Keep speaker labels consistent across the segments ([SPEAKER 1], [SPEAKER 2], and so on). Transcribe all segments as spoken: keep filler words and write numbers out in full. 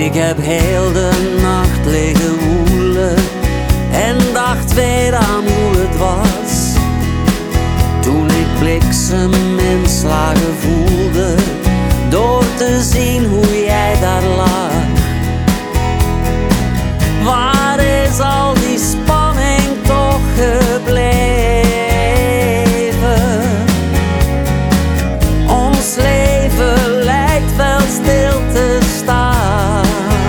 [SPEAKER 1] Ik heb heel de nacht liggen woelen en dacht weer aan hoe het was toen ik blikseminslagen voelde door te zien hoe jij daar lag. Waar is al die spanning toch gebleven? Ons leven lijkt wel stil te staan,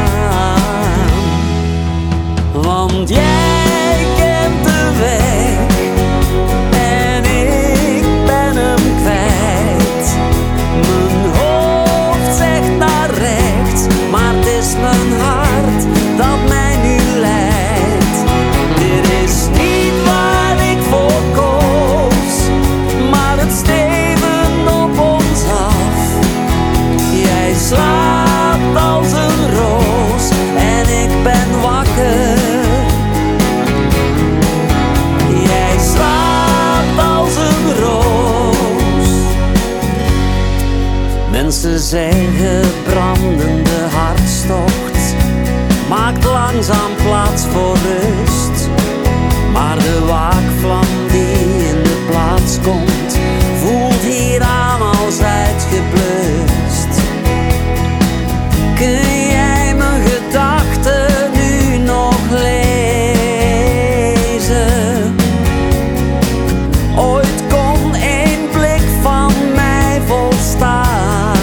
[SPEAKER 1] want jij kent de weg en ik ben hem kwijt. Mijn hoofd zegt naar rechts, maar het is mijn hart dat mij nu leidt. Dit is niet waar ik voor koos, maar het steven op ons af. Jij slaapt als een roos en ik ben wakker. Jij slaapt als een roos. Mensen zeggen brandende hartstocht maakt langzaam plaats voor rust, maar de waakvlam die in de plaats komt voelt hieraan als uitgeblust. Kun jij mijn gedachten nu nog lezen? Ooit kon één blik van mij volstaan,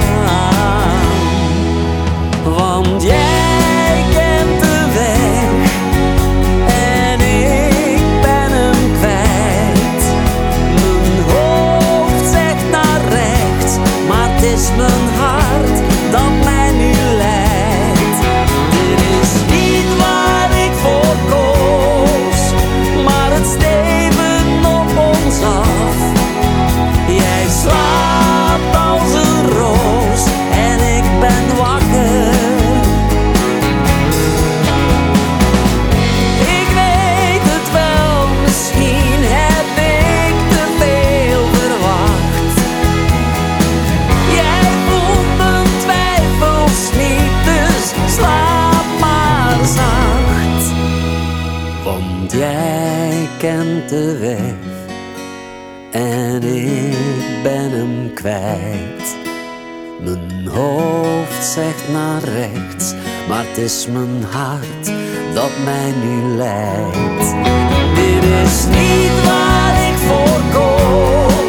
[SPEAKER 1] want jij kent de weg en ik ben hem kwijt. Mijn hoofd zegt naar rechts, maar het is mijn hart dat mij nu leidt. Dit is niet waar ik voor koos, maar het steven op ons af. Jij slaapt als een roos en ik ben wakker. Ik weet het wel, misschien heb ik te veel verwacht. Jij voelt mijn twijfels niet, dus slaap maar zacht. Want jij kent de weg en ik ben hem kwijt. Mijn hoofd zegt naar rechts, maar het is mijn hart dat mij nu leidt. Dit is niet waar ik voor koos,